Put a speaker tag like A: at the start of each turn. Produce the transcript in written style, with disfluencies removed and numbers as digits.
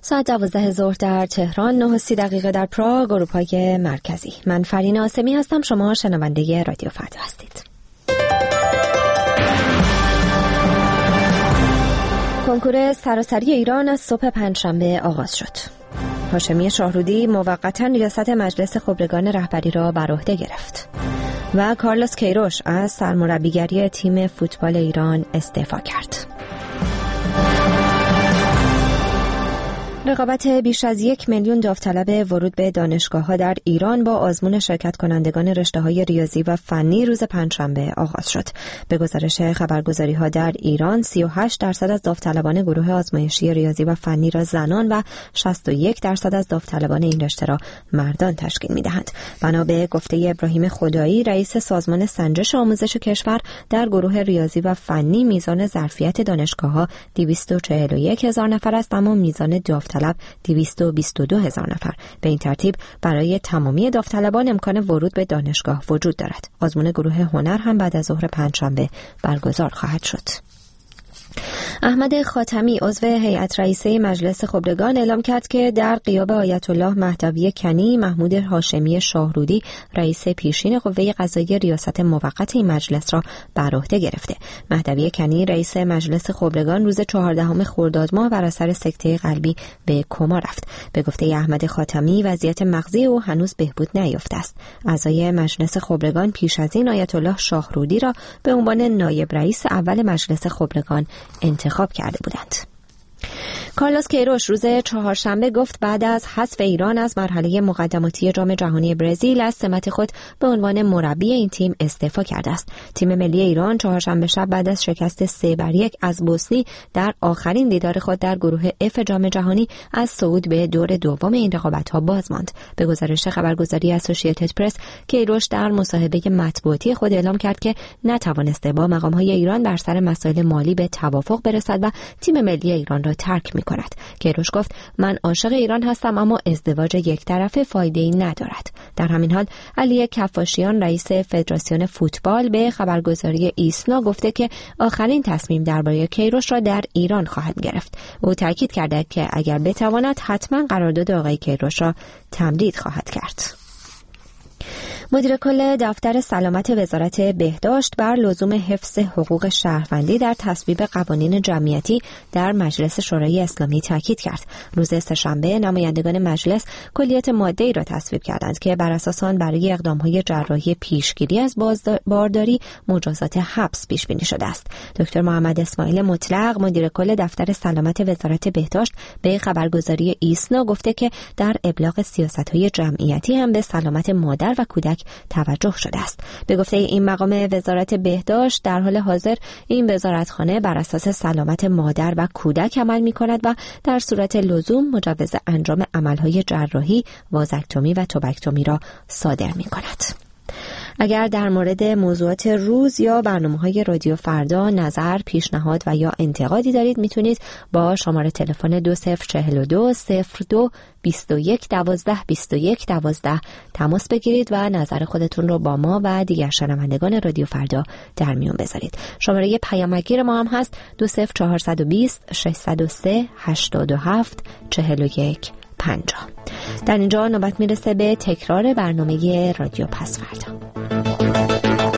A: ساعت 12 ظهر در تهران، 9:30 در پراگ، اروپای مرکزی. من فرین آسمی هستم. شما شنونده رادیو فردا هستید. کنکور سراسری ایران از صبح پنجشنبه آغاز شد. هاشمی شاهرودی موقتا ریاست مجلس خبرگان رهبری را بر عهده گرفت و کارلوس کیروش از سرمربیگری تیم فوتبال ایران استعفا کرد. رقابت بیش از 1 میلیون داوطلب ورود به دانشگاه‌ها در ایران با آزمون شرکت کنندگان رشته‌های ریاضی و فنی روز پنجشنبه آغاز شد. به گزارش خبرگزاری‌ها در ایران 38% از داوطلبان گروه آزمایشی ریاضی و فنی را زنان و 61% از داوطلبان این رشته را مردان تشکیل می‌دهند. بنا به گفته ابراهیم خدایی، رئیس سازمان سنجش آموزش کشور، در گروه ریاضی و فنی میزان ظرفیت دانشگاه‌ها 241,000 نفر است، اما میزان داوطلب 222,000 نفر. به این ترتیب برای تمامی داوطلبان امکان ورود به دانشگاه وجود دارد. آزمون گروه هنر هم بعد از ظهر پنجشنبه برگزار خواهد شد. احمد خاتمی عضو هیئت رئیسه مجلس خبرگان اعلام کرد که در غیاب آیت الله مهدوی کنی، محمود هاشمی شاهرودی رئیس پیشین قوه قضاییه ریاست موقت این مجلس را بر عهده گرفته. مهدوی کنی رئیس مجلس خبرگان روز 14 خرداد ماه بر اثر سکته قلبی به کما رفت. به گفته احمد خاتمی وضعیت مغزی او هنوز بهبود نیافته است. اعضای مجلس خبرگان پیش از این آیت الله شاهرودی را به عنوان نایب رئیس اول مجلس خبرگان انتخاب کرده بودند. کارلوس کیروش روز چهارشنبه گفت بعد از حذف ایران از مرحله مقدماتی جام جهانی برزیل از سمت خود به عنوان مربی این تیم استعفا کرده است. تیم ملی ایران چهارشنبه شب بعد از شکست 3-1 از بوسنی در آخرین دیدار خود در گروه F جام جهانی از صعود به دور دوم این رقابت‌ها باز ماند. به گزارش خبرگزاری اسوسییتد پرس، کیروش در مصاحبه مطبوعاتی خود اعلام کرد که نتوانسته با مقام‌های ایران بر سر مسائل مالی به توافق برسد و تیم ملی ایران را ترک می‌کند. کیروش گفت من عاشق ایران هستم، اما ازدواج یک طرفه فایده‌ای ندارد. در همین حال علی کفاشیان رئیس فدراسیون فوتبال به خبرگزاری ایسنا گفته که آخرین تصمیم درباره کیروش را در ایران خواهد گرفت. او تاکید کرده که اگر بتواند حتما قرارداد آقای کیروش را تمدید خواهد کرد. مدیر کل دفتر سلامت وزارت بهداشت بر لزوم حفظ حقوق شهروندی در تصویب قوانین جمعیتی در مجلس شورای اسلامی تاکید کرد. روز سه‌شنبه نمایندگان مجلس کلیات ماده‌ای را تصویب کردند که بر اساس آن برای اقدام‌های جراحی پیشگیری از بارداری مجازات حبس پیش بینی شده است. دکتر محمد اسماعیل مطلق مدیر کل دفتر سلامت وزارت بهداشت به خبرگزاری ایسنا گفته که در ابلاغ سیاست‌های جمعیتی هم به سلامت مادر و کودک توجه شده است. به گفته این مقام وزارت بهداشت در حال حاضر این وزارتخانه بر اساس سلامت مادر و کودک عمل می‌کند و در صورت لزوم مجوز انجام عمل‌های جراحی، وازکتومی و توبکتومی را صادر می‌کند. اگر در مورد موضوعات روز یا برنامه‌های رادیو فردا نظر، پیشنهاد و یا انتقادی دارید، میتونید با شماره تلفن 2042 02 21 12 21 12 تماس بگیرید و نظر خودتون رو با ما و دیگر شنوندگان رادیو فردا در میون بذارید. شماره پیامگیر ما هم هست 20420 603 87 41 50. در اینجا نوبت میرسه به تکرار برنامه رادیو پس فردا.